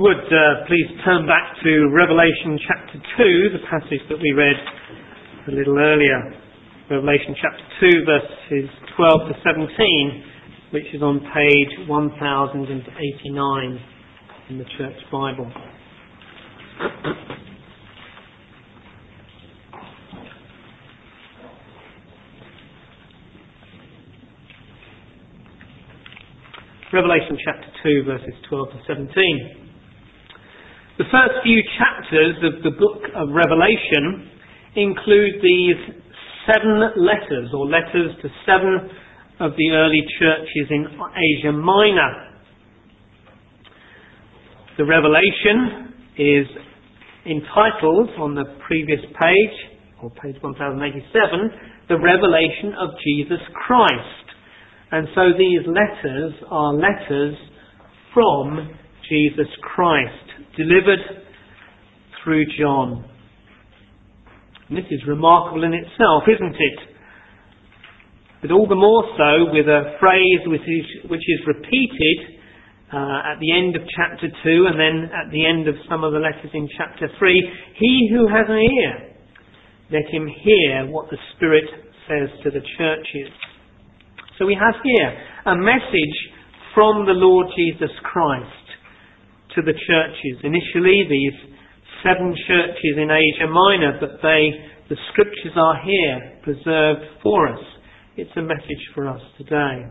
would please turn back to Revelation chapter 2, the passage that we read a little earlier. Revelation chapter 2, verses 12 to 17, which is on page 1089 in the Church Bible. Revelation chapter 2, verses 12 to 17. The first few chapters of the book of Revelation include these 7 letters, or letters to 7 of the early churches in Asia Minor. The Revelation is entitled on the previous page, or page 1087, The Revelation of Jesus Christ. And so these letters are letters from Jesus Christ, delivered through John. And this is remarkable in itself, isn't it? But all the more so with a phrase which is repeated at the end of chapter 2 and then at the end of some of the letters in chapter 3. He who has an ear, let him hear what the Spirit says to the churches. So we have here a message from the Lord Jesus Christ to the churches. Initially, these 7 churches in Asia Minor, but the scriptures are here preserved for us. It's a message for us today.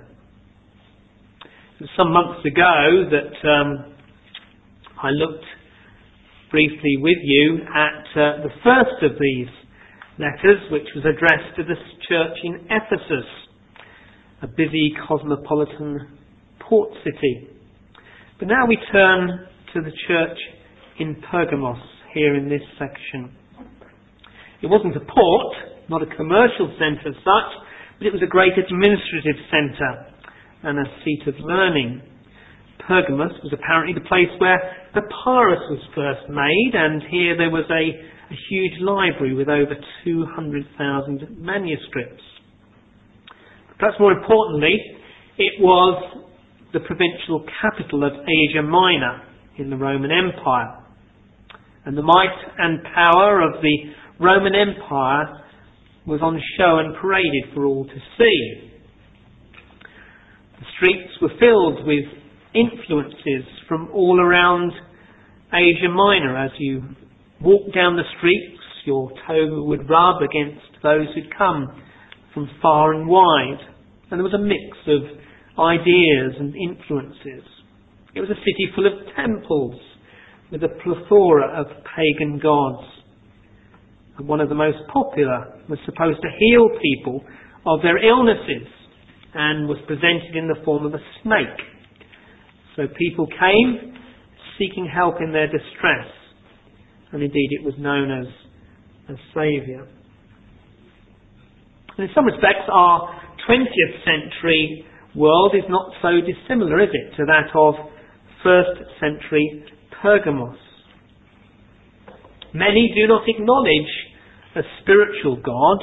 It was some months ago that I looked briefly with you at the first of these letters, which was addressed to the church in Ephesus, a busy cosmopolitan port city. But now we turn to the church in Pergamos, here in this section. It wasn't a port, not a commercial centre as such, but it was a great administrative centre and a seat of learning. Pergamos was apparently the place where papyrus was first made, and here there was a huge library with over 200,000 manuscripts. Perhaps more importantly, it was the provincial capital of Asia Minor in the Roman Empire. And the might and power of the Roman Empire was on show and paraded for all to see. The streets were filled with influences from all around Asia Minor. As you walked down the streets, your toe would rub against those who'd come from far and wide. And there was a mix of ideas and influences. It was a city full of temples with a plethora of pagan gods. And one of the most popular was supposed to heal people of their illnesses and was presented in the form of a snake. So people came seeking help in their distress. And indeed it was known as a saviour. And in some respects our 20th century world is not so dissimilar, is it, to that of 1st century Pergamos. Many do not acknowledge a spiritual God.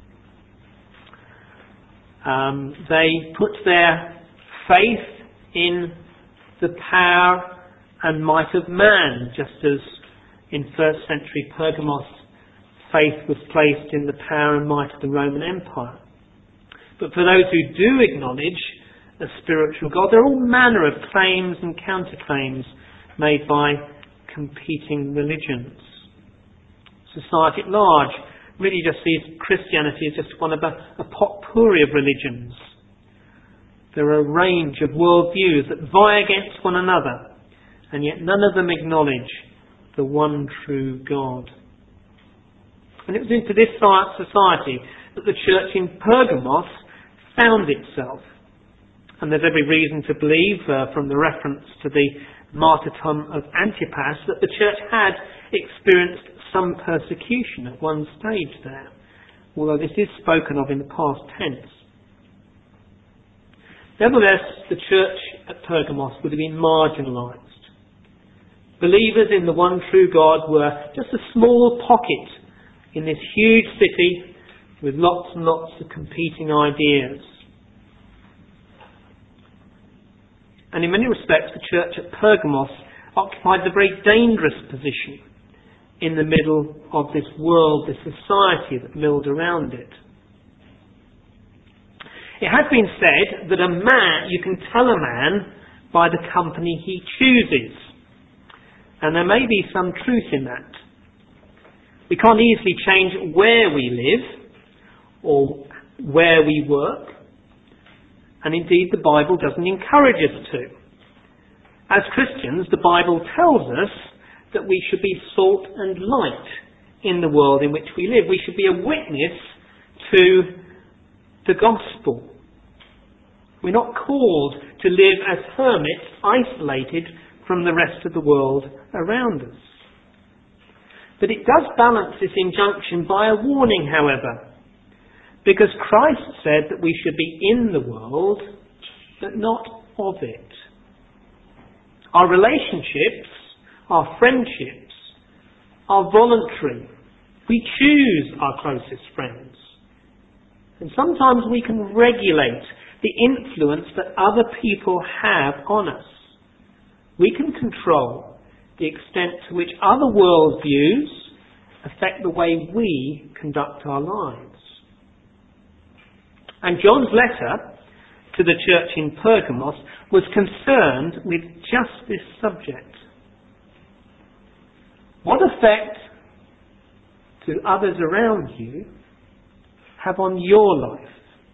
They put their faith in the power and might of man, just as in 1st century Pergamos faith was placed in the power and might of the Roman Empire. But for those who do acknowledge a spiritual God, there are all manner of claims and counterclaims made by competing religions. Society at large really just sees Christianity as just one of a potpourri of religions. There are a range of worldviews that vie against one another, and yet none of them acknowledge the one true God. And it was into this society that the church in Pergamos found itself. And there's every reason to believe, from the reference to the martyrdom of Antipas, that the church had experienced some persecution at one stage there, although this is spoken of in the past tense. Nevertheless, the church at Pergamos would have been marginalised. Believers in the one true God were just a small pocket in this huge city with lots and lots of competing ideas. And in many respects, the church at Pergamos occupied a very dangerous position in the middle of this world, this society that milled around it. It has been said that you can tell a man by the company he chooses. And there may be some truth in that. We can't easily change where we live or where we work. And indeed, the Bible doesn't encourage us to. As Christians, the Bible tells us that we should be salt and light in the world in which we live. We should be a witness to the gospel. We're not called to live as hermits, isolated from the rest of the world around us. But it does balance this injunction by a warning, however, because Christ said that we should be in the world, but not of it. Our relationships, our friendships, are voluntary. We choose our closest friends. And sometimes we can regulate the influence that other people have on us. We can control the extent to which other worldviews affect the way we conduct our lives. And John's letter to the church in Pergamos was concerned with just this subject. What effect do others around you have on your life?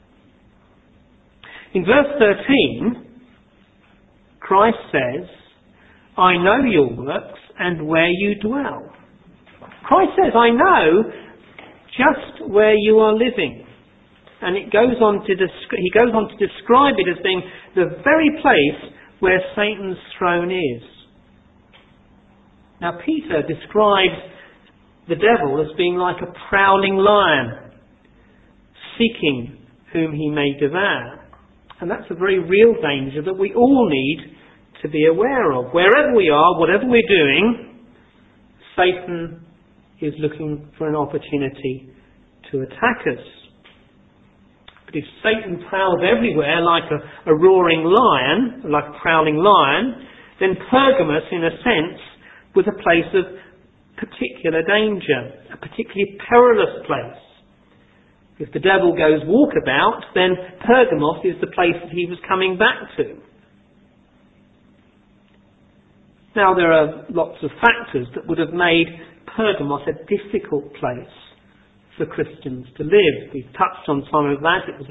In verse 13, Christ says, I know your works and where you dwell. Christ says, I know just where you are living. And he goes on to describe it as being the very place where Satan's throne is. Now, Peter describes the devil as being like a prowling lion, seeking whom he may devour. And that's a very real danger that we all need to be aware of. Wherever we are, whatever we're doing, Satan is looking for an opportunity to attack us. But if Satan prowls everywhere like a roaring lion, like a prowling lion, then Pergamos, in a sense, was a place of particular danger, a particularly perilous place. If the devil goes walkabout, then Pergamos is the place that he was coming back to. Now, there are lots of factors that would have made Pergamos a difficult place for Christians to live. We've touched on some of that. It was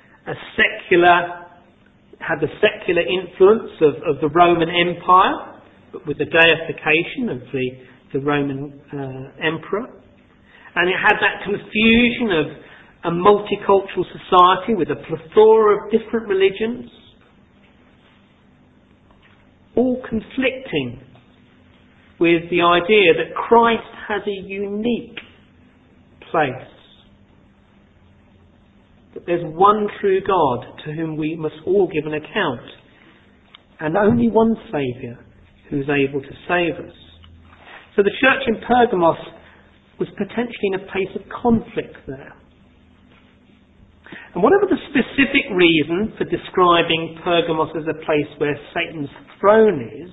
had the secular influence of the Roman Empire, but with the deification of the Roman emperor. And it had that confusion of a multicultural society with a plethora of different religions, all conflicting with the idea that Christ has a unique place. That there's one true God to whom we must all give an account, and only one Saviour who's able to save us. So the church in Pergamos was potentially in a place of conflict there. And whatever the specific reason for describing Pergamos as a place where Satan's throne is,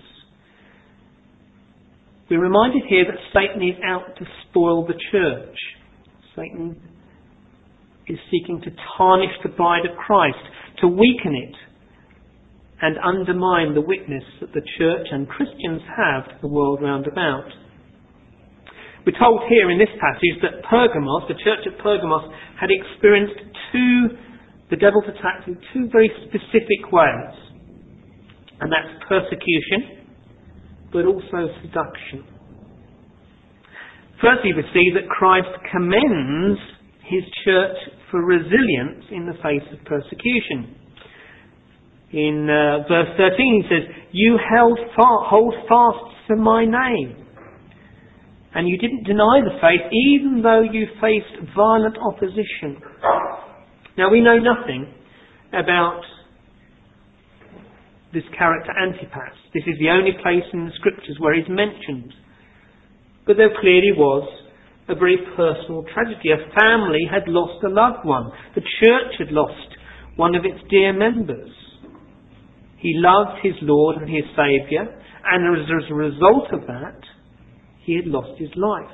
we're reminded here that Satan is out to spoil the church. Satan is seeking to tarnish the bride of Christ, to weaken it, and undermine the witness that the church and Christians have to the world round about. We're told here in this passage that Pergamos, the church at Pergamos, had experienced the devil's attacks in two very specific ways. And that's persecution, but also seduction. Firstly, we see that Christ commends his church for resilience in the face of persecution. In verse 13 he says, you hold fast to my name. And you didn't deny the faith, even though you faced violent opposition. Now, we know nothing about this character Antipas. This is the only place in the Scriptures where he's mentioned. But there clearly was a very personal tragedy. A family had lost a loved one. The church had lost one of its dear members. He loved his Lord and his Saviour, And as a result of that, he had lost his life.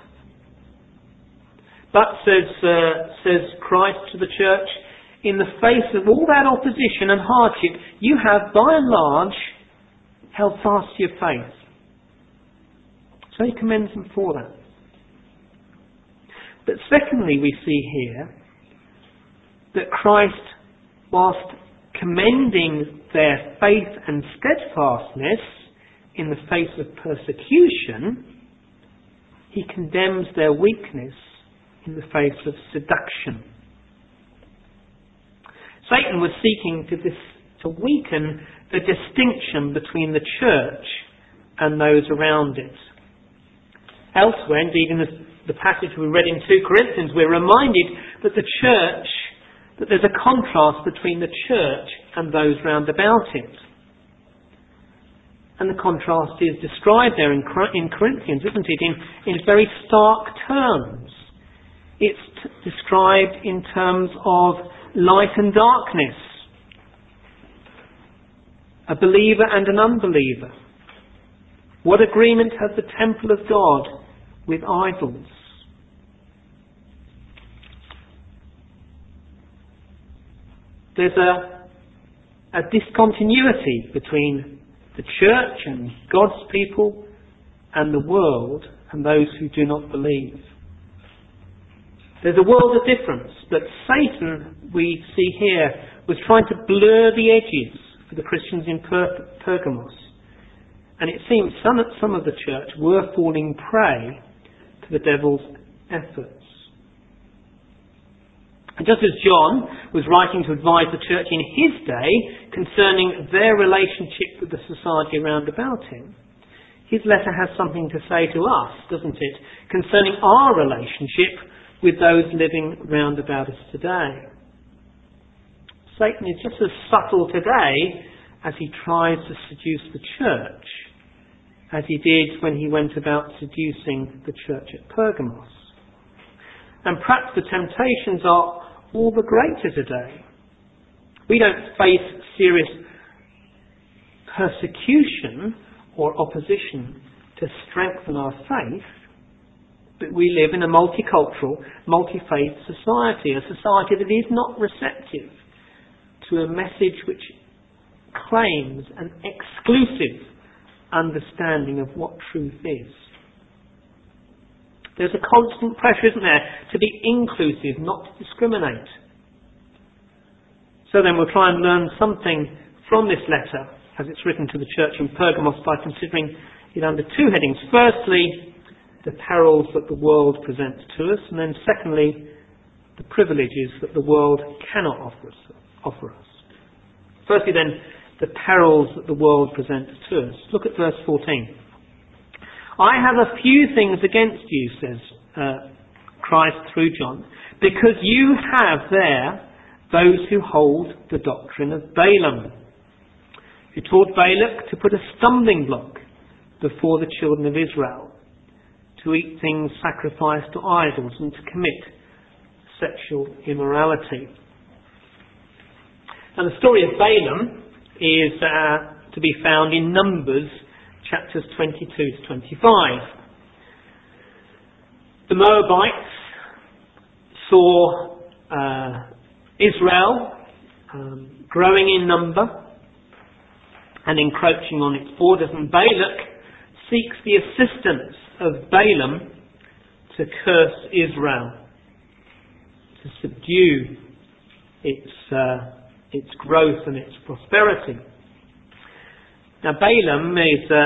But, says Christ to the church, in the face of all that opposition and hardship, you have, by and large, held fast to your faith. So he commends them for that. But secondly, we see here that Christ, whilst commending their faith and steadfastness in the face of persecution, he condemns their weakness in the face of seduction. Satan was seeking to weaken the distinction between the church and those around it. Elsewhere, indeed in the passage we read in 2 Corinthians, we're reminded that that there's a contrast between the church and those round about it. And the contrast is described there in Corinthians, isn't it, in very stark terms. It's described in terms of light and darkness, a believer and an unbeliever. What agreement has the temple of God with idols? There's a discontinuity between the church and God's people and the world and those who do not believe. There's a world of difference, but Satan, we see here, was trying to blur the edges for the Christians in Pergamos. And it seems some of the church were falling prey to the devil's efforts. And just as John was writing to advise the church in his day concerning their relationship with the society around about him, his letter has something to say to us, doesn't it, concerning our relationship with those living round about us today. Satan is just as subtle today as he tries to seduce the church, as he did when he went about seducing the church at Pergamos. And perhaps the temptations are all the greater today. We don't face serious persecution or opposition to strengthen our faith, but we live in a multicultural, multi-faith society, a society that is not receptive to a message which claims an exclusive understanding of what truth is. There's a constant pressure, isn't there, to be inclusive, not to discriminate. So then we'll try and learn something from this letter as it's written to the church in Pergamos by considering it under two headings. Firstly, the perils that the world presents to us, and then secondly, the privileges that the world cannot offer us. Firstly then, the perils that the world presents to us. Look at verse 14. I have a few things against you, says Christ through John, because you have there those who hold the doctrine of Balaam, who taught Balak to put a stumbling block before the children of Israel, to eat things sacrificed to idols and to commit sexual immorality. Now the story of Balaam is to be found in Numbers chapters 22 to 25. The Moabites saw Israel growing in number and encroaching on its borders, and Balak seeks the assistance of Balaam to curse Israel, to subdue its growth and its prosperity. Now Balaam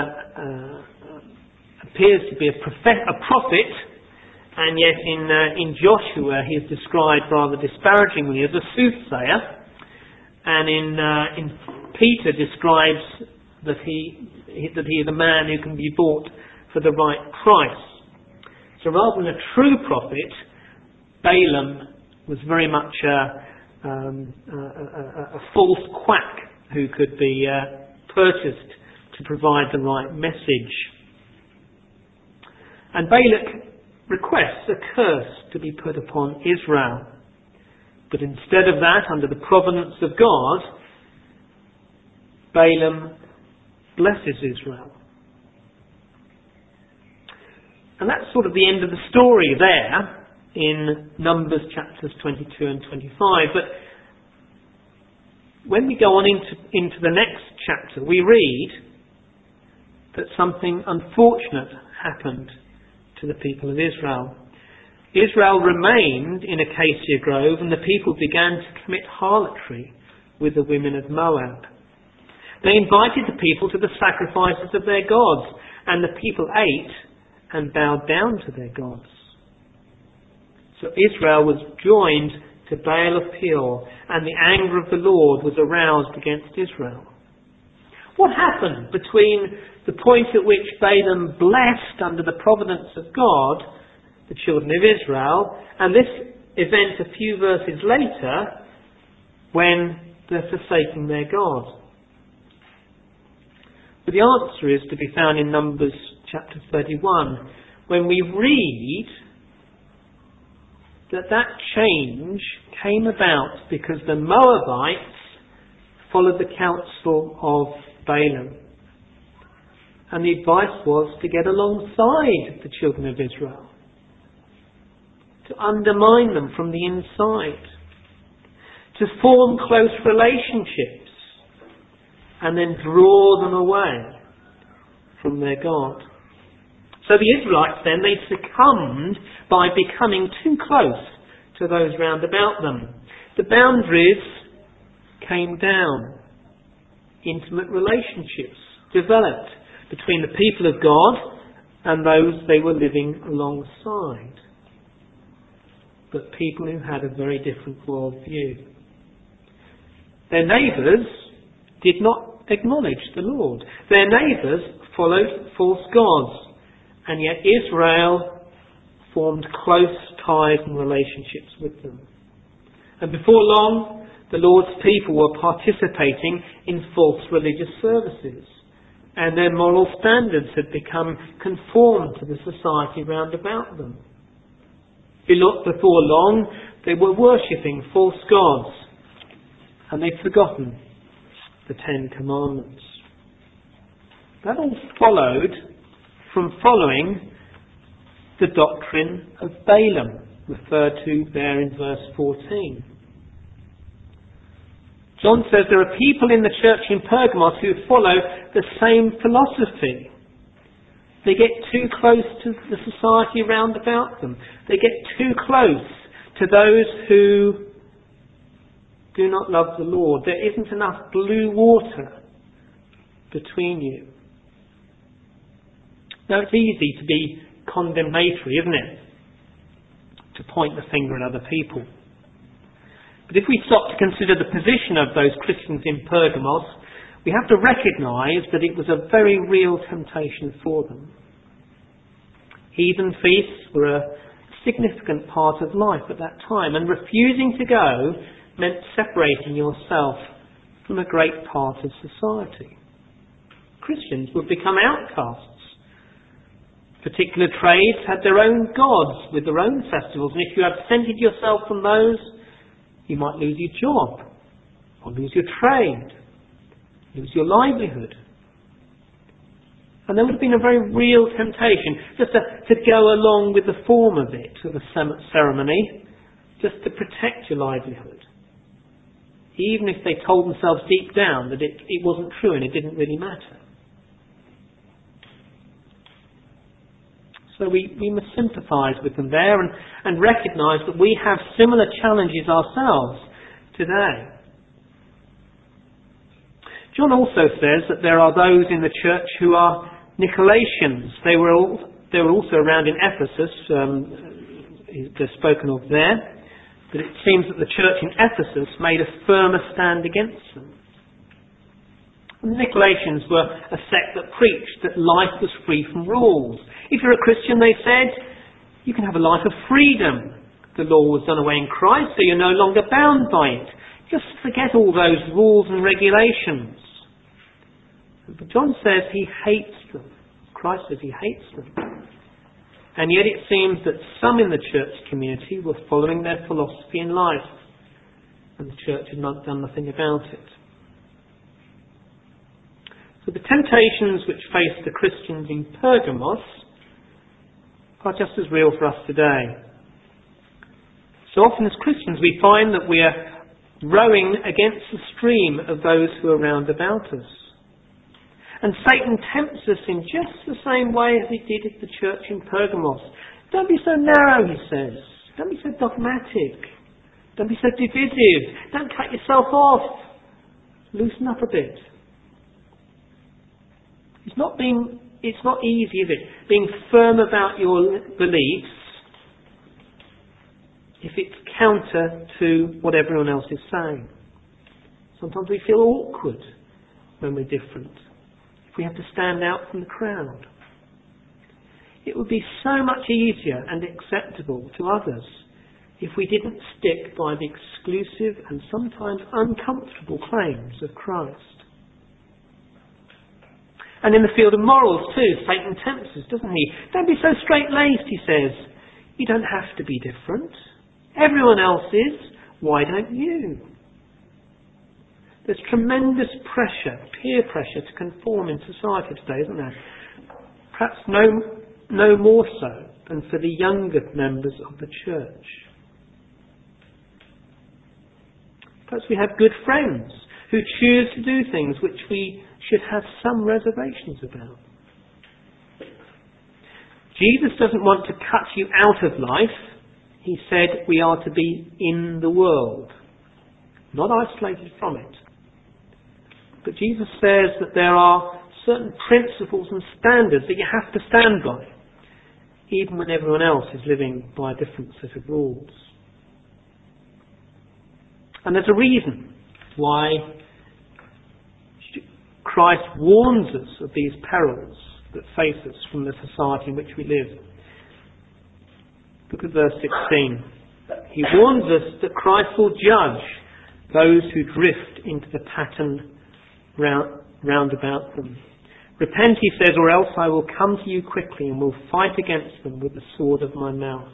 appears to be a prophet, and yet in Joshua he is described rather disparagingly as a soothsayer, and in Peter describes that he is a man who can be bought for the right price. So rather than a true prophet, Balaam was very much a false quack who could be purchased to provide the right message. And Balak requests a curse to be put upon Israel. But instead of that, under the providence of God, Balaam blesses Israel And that's sort of the end of the story there in Numbers chapters 22 and 25. But when we go on into the next chapter, we read that something unfortunate happened to the people of Israel. Israel remained in Acacia Grove, and the people began to commit harlotry with the women of Moab. They invited the people to the sacrifices of their gods, and the people ate and bowed down to their gods. So Israel was joined to Baal of Peor, and the anger of the Lord was aroused against Israel. What happened between the point at which Balaam blessed under the providence of God the children of Israel and this event a few verses later when they're forsaking their God? But the answer is to be found in Numbers chapter 31, when we read that change came about because the Moabites followed the counsel of Balaam. And the advice was to get alongside the children of Israel, to undermine them from the inside, to form close relationships, and then draw them away from their God. So the Israelites then, they succumbed by becoming too close to those round about them. The boundaries came down. Intimate relationships developed between the people of God and those they were living alongside. But people who had a very different worldview. Their neighbours did not acknowledge the Lord. Their neighbours followed false gods. And yet Israel formed close ties and relationships with them. And before long, the Lord's people were participating in false religious services. And their moral standards had become conformed to the society round about them. Before long, they were worshipping false gods. And they'd forgotten the Ten Commandments. That all followed from following the doctrine of Balaam, referred to there in verse 14. John says there are people in the church in Pergamos who follow the same philosophy. They get too close to the society round about them. They get too close to those who do not love the Lord. There isn't enough blue water between you. Now, it's easy to be condemnatory, isn't it? To point the finger at other people. But if we stop to consider the position of those Christians in Pergamos, we have to recognise that it was a very real temptation for them. Heathen feasts were a significant part of life at that time, and refusing to go meant separating yourself from a great part of society. Christians would become outcasts. Particular trades had their own gods with their own festivals, and if you absented yourself from those, you might lose your job, or lose your trade, lose your livelihood. And there would have been a very real temptation just to go along with the form of it, of the ceremony, just to protect your livelihood. Even if they told themselves deep down that it wasn't true and it didn't really matter. So we must sympathise with them there and recognise that we have similar challenges ourselves today. John also says that there are those in the church who are Nicolaitans. They were also around in Ephesus. They're spoken of there. But it seems that the church in Ephesus made a firmer stand against them. And the Nicolaitans were a sect that preached that life was free from rules. If you're a Christian, they said, you can have a life of freedom. The law was done away in Christ, so you're no longer bound by it. Just forget all those rules and regulations. But John says he hates them. Christ says he hates them. And yet it seems that some in the church community were following their philosophy in life, and the church had not done nothing about it. So the temptations which faced the Christians in Pergamos are just as real for us today. So often as Christians we find that we are rowing against the stream of those who are round about us. And Satan tempts us in just the same way as he did at the church in Pergamos. Don't be so narrow, he says. Don't be so dogmatic. Don't be so divisive. Don't cut yourself off. Loosen up a bit. It's not easy, is it? Being firm about your beliefs if it's counter to what everyone else is saying. Sometimes we feel awkward when we're different. If we have to stand out from the crowd. It would be so much easier and acceptable to others if we didn't stick by the exclusive and sometimes uncomfortable claims of Christ. And in the field of morals too, Satan tempts us, doesn't he? Don't be so straight-laced, he says. You don't have to be different. Everyone else is. Why don't you? There's tremendous pressure, peer pressure, to conform in society today, isn't there? Perhaps no more so than for the younger members of the church. Perhaps we have good friends who choose to do things which we should have some reservations about. Jesus doesn't want to cut you out of life. He said we are to be in the world, not isolated from it. But Jesus says that there are certain principles and standards that you have to stand by, even when everyone else is living by a different set of rules. And there's a reason why Christ warns us of these perils that face us from the society in which we live. Look at verse 16. He warns us that Christ will judge those who drift into the pattern round about them. Repent, he says, or else I will come to you quickly and will fight against them with the sword of my mouth.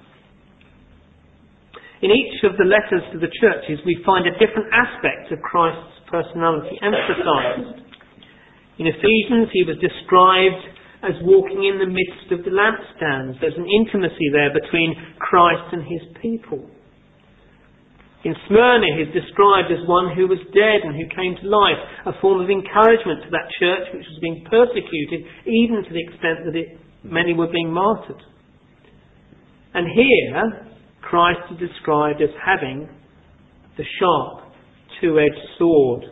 In each of the letters to the churches we find a different aspect of Christ's personality emphasized. In Ephesians he was described as walking in the midst of the lampstands. There's an intimacy there between Christ and his people. In Smyrna he's described as one who was dead and who came to life, a form of encouragement to that church which was being persecuted, even to the extent that many were being martyred. And here Christ is described as having the sharp, two-edged sword.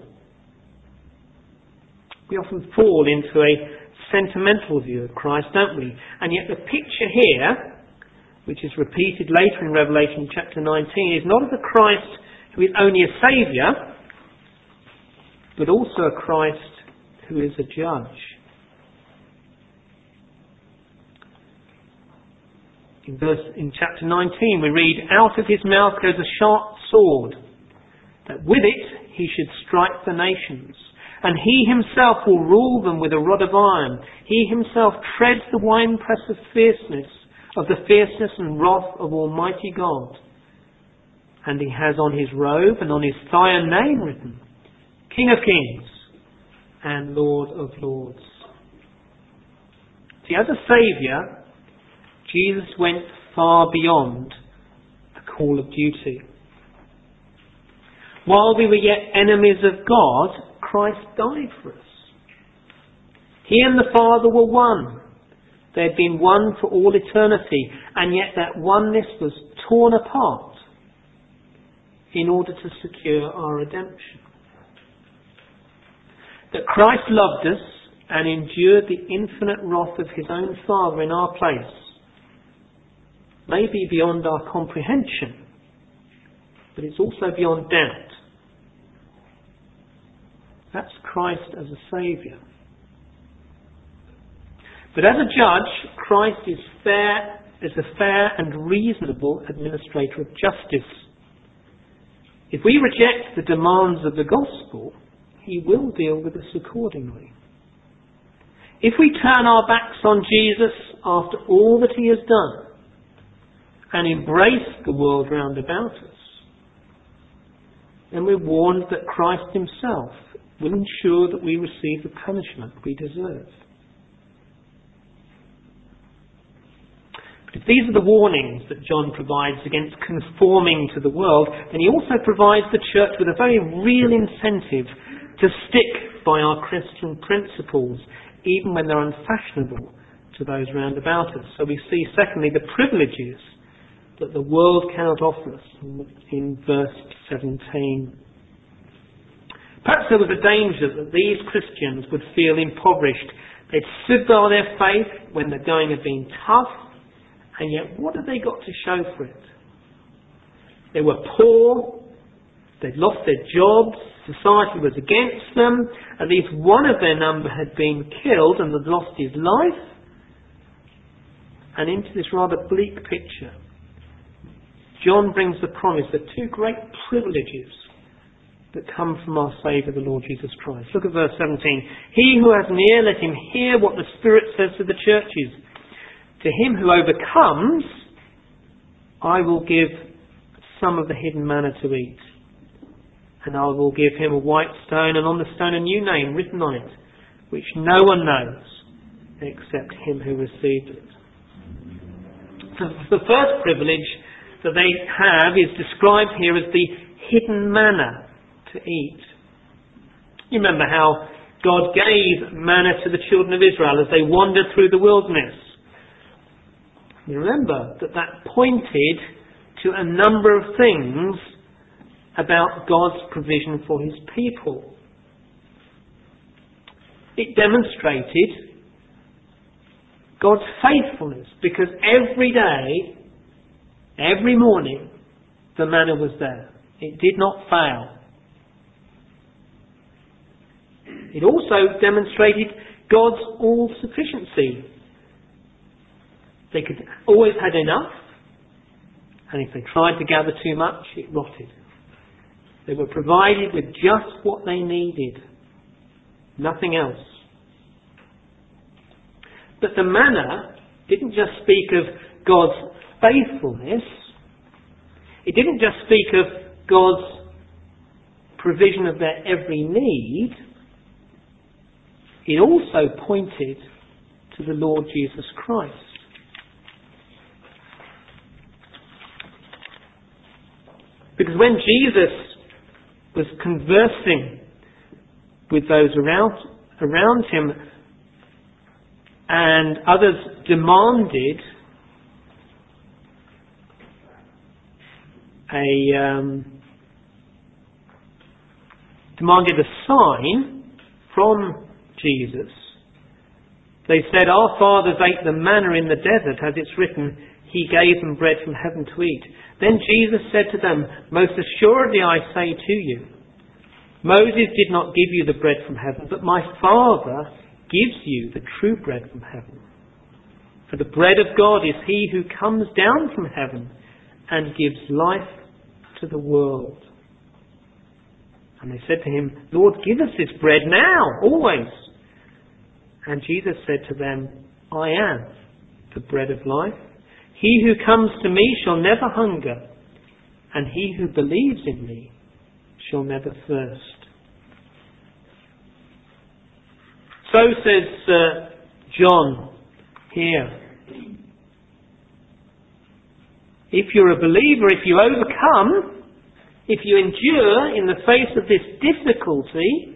We often fall into a sentimental view of Christ, don't we? And yet the picture here, which is repeated later in Revelation chapter 19, is not of a Christ who is only a saviour, but also a Christ who is a judge. In chapter 19 we read, out of his mouth goes a sharp sword, that with it he should strike the nations. And he himself will rule them with a rod of iron. He himself treads the winepress of the fierceness and wrath of Almighty God. And he has on his robe and on his thigh a name written, King of Kings and Lord of Lords. See, as a saviour, Jesus went far beyond the call of duty. While we were yet enemies of God, Christ died for us. He and the Father were one. They had been one for all eternity, and yet that oneness was torn apart in order to secure our redemption. That Christ loved us and endured the infinite wrath of his own Father in our place may be beyond our comprehension, but it's also beyond doubt. That's Christ as a saviour. But as a judge, Christ is a fair and reasonable administrator of justice. If we reject the demands of the gospel, he will deal with us accordingly. If we turn our backs on Jesus after all that he has done and embrace the world round about us, then we're warned that Christ himself will ensure that we receive the punishment we deserve. But If these are the warnings that John provides against conforming to the world, then he also provides the church with a very real incentive to stick by our Christian principles, even when they're unfashionable to those round about us. So we see, secondly, the privileges that the world cannot offer us in verse 17. Perhaps there was a danger that these Christians would feel impoverished. They'd stood by their faith when the going had been tough, and yet what had they got to show for it? They were poor, they'd lost their jobs, society was against them, at least one of their number had been killed and had lost his life. And into this rather bleak picture, John brings the promise of two great privileges that come from our Saviour, the Lord Jesus Christ. Look at verse 17. He who has an ear, let him hear what the Spirit says to the churches. To him who overcomes, I will give some of the hidden manna to eat. And I will give him a white stone, and on the stone a new name written on it, which no one knows except him who received it. So the first privilege that they have is described here as the hidden manna to eat. You remember how God gave manna to the children of Israel as they wandered through the wilderness. You remember that pointed to a number of things about God's provision for his people. It demonstrated God's faithfulness, because every day, every morning, the manna was there. It did not fail. It also demonstrated God's all-sufficiency. They could always had enough, and if they tried to gather too much, it rotted. They were provided with just what they needed, nothing else. But the manna didn't just speak of God's faithfulness. It didn't just speak of God's provision of their every need. It also pointed to the Lord Jesus Christ. Because when Jesus was conversing with those around him, and others demanded a sign from Jesus, they said, "Our fathers ate the manna in the desert, as it's written, he gave them bread from heaven to eat." Then Jesus said to them, "Most assuredly I say to you, Moses did not give you the bread from heaven, but my Father gives you the true bread from heaven. For the bread of God is he who comes down from heaven and gives life to the world." And they said to him, "Lord, give us this bread now, always." And Jesus said to them, "I am the bread of life. He who comes to me shall never hunger, and he who believes in me shall never thirst." So says John here. If you're a believer, if you overcome, if you endure in the face of this difficulty,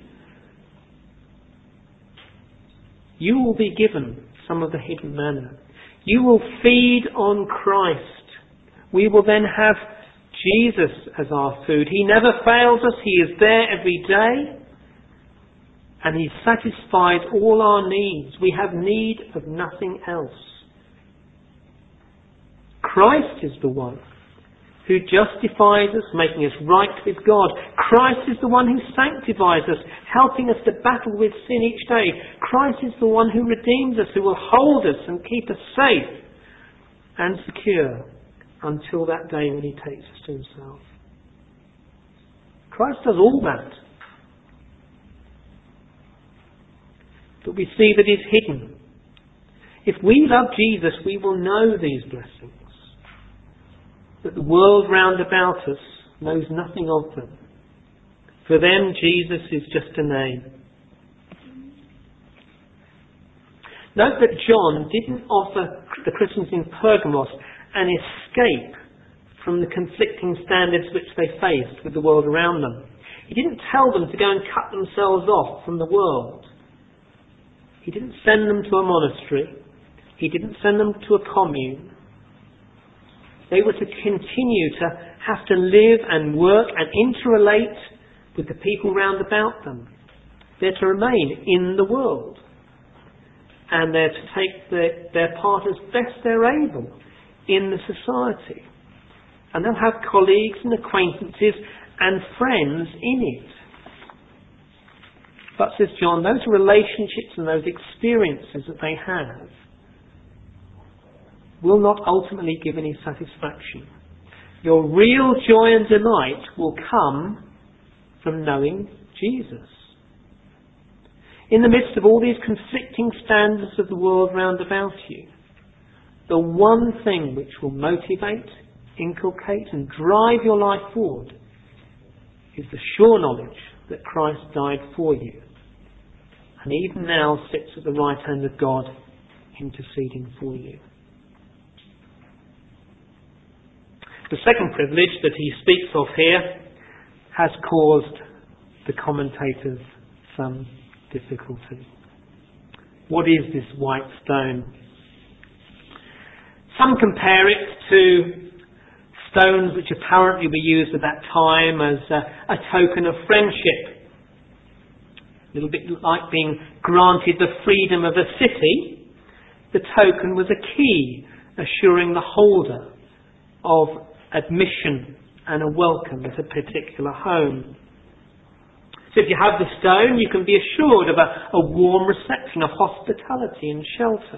you will be given some of the hidden manna. You will feed on Christ. We will then have Jesus as our food. He never fails us. He is there every day. And he satisfies all our needs. We have need of nothing else. Christ is the one who justifies us, making us right with God. Christ is the one who sanctifies us, helping us to battle with sin each day. Christ is the one who redeems us, who will hold us and keep us safe and secure until that day when he takes us to himself. Christ does all that. But we see that it's hidden. If we love Jesus, we will know these blessings. But the world round about us knows nothing of them. For them, Jesus is just a name. Note that John didn't offer the Christians in Pergamos an escape from the conflicting standards which they faced with the world around them. He didn't tell them to go and cut themselves off from the world. He didn't send them to a monastery. He didn't send them to a commune. They were to continue to have to live and work and interrelate with the people round about them. They're to remain in the world. And they're to take their part as best they're able in the society. And they'll have colleagues and acquaintances and friends in it. But, says John, those relationships and those experiences that they have will not ultimately give any satisfaction. Your real joy and delight will come from knowing Jesus. In the midst of all these conflicting standards of the world round about you, the one thing which will motivate, inculcate and drive your life forward is the sure knowledge that Christ died for you and even now sits at the right hand of God interceding for you. The second privilege that he speaks of here has caused the commentators some difficulty. What is this white stone? Some compare it to stones which apparently were used at that time as a token of friendship. A little bit like being granted the freedom of a city. The token was a key assuring the holder of admission and a welcome at a particular home. So if you have the stone, you can be assured of a warm reception, of hospitality and shelter.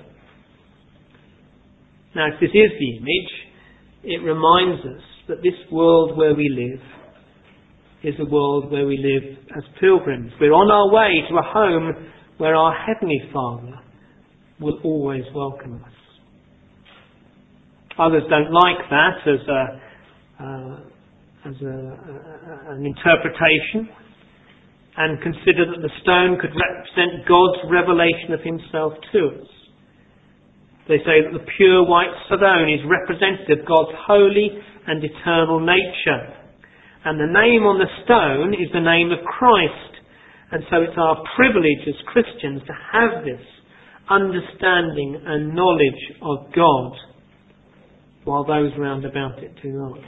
Now, if this is the image, it reminds us that this world where we live is a world where we live as pilgrims. We're on our way to a home where our Heavenly Father will always welcome us. Others don't like that as an interpretation and consider that the stone could represent God's revelation of himself to us. They say that the pure white stone is representative of God's holy and eternal nature. And the name on the stone is the name of Christ. And so it's our privilege as Christians to have this understanding and knowledge of God, while those round about it do not.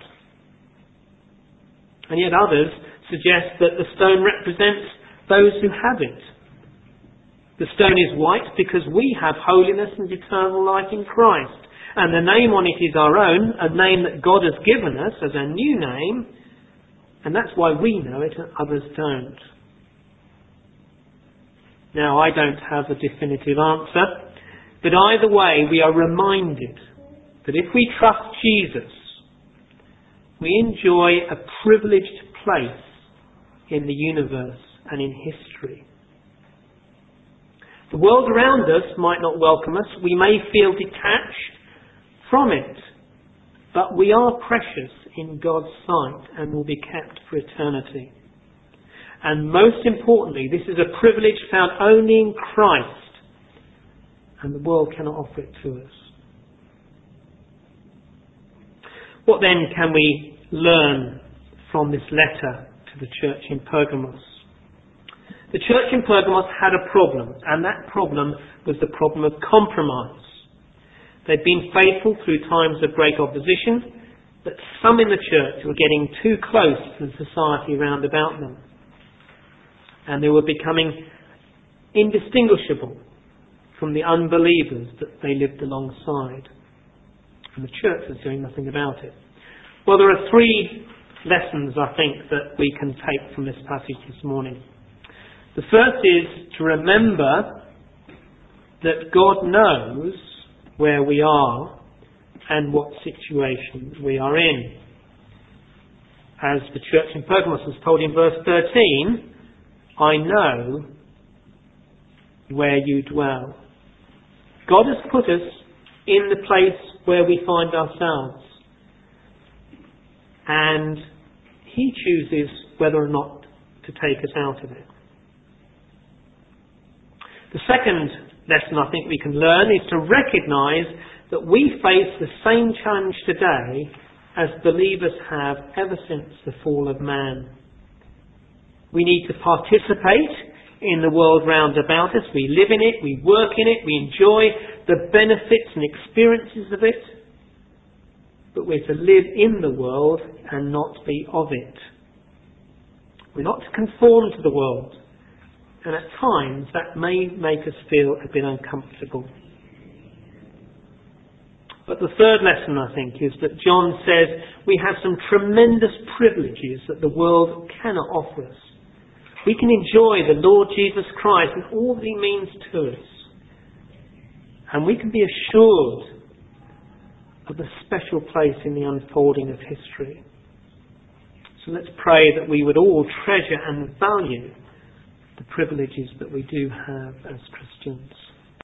And yet others suggest that the stone represents those who have it. The stone is white because we have holiness and eternal life in Christ. And the name on it is our own, a name that God has given us as a new name. And that's why we know it and others don't. Now, I don't have a definitive answer. But either way, we are reminded that if we trust Jesus, we enjoy a privileged place in the universe and in history. The world around us might not welcome us. We may feel detached from it. But we are precious in God's sight and will be kept for eternity. And most importantly, this is a privilege found only in Christ. And the world cannot offer it to us. What then can we learn from this letter to the church in Pergamos? The church in Pergamos had a problem, and that problem was the problem of compromise. They'd been faithful through times of great opposition, but some in the church were getting too close to the society round about them. And they were becoming indistinguishable from the unbelievers that they lived alongside. And the church was doing nothing about it. Well, there are three lessons, I think, that we can take from this passage this morning. The first is to remember that God knows where we are and what situation we are in. As the church in Pergamos was told in verse 13, I know where you dwell. God has put us in the place where we find ourselves. And He chooses whether or not to take us out of it. The second lesson I think we can learn is to recognise that we face the same challenge today as believers have ever since the fall of man. We need to participate in the world round about us. We live in it, we work in it, we enjoy the benefits and experiences of it. But we're to live in the world and not be of it. We're not to conform to the world. And at times that may make us feel a bit uncomfortable. But the third lesson, I think, is that John says we have some tremendous privileges that the world cannot offer us. We can enjoy the Lord Jesus Christ and all that He means to us. And we can be assured of a special place in the unfolding of history. So let's pray that we would all treasure and value the privileges that we do have as Christians.